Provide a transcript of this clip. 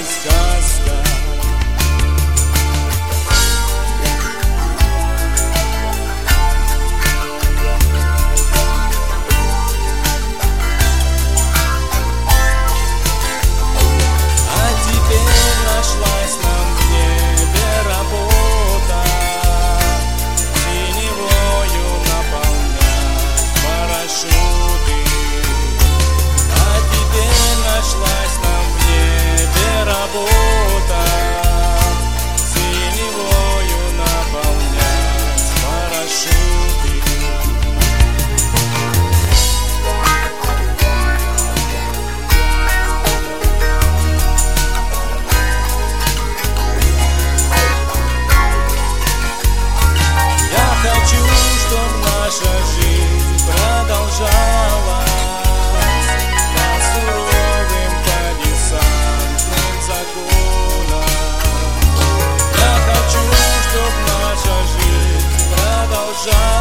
не сказка. Нашлась нам в небе работа, синевою наполнять парашюты. А теперь нашлась нам в небе работа, синевою наполнять парашюты. Хочу, чтоб наша жизнь продолжалась по суровым подесантным законам. Я хочу, чтоб наша жизнь продолжалась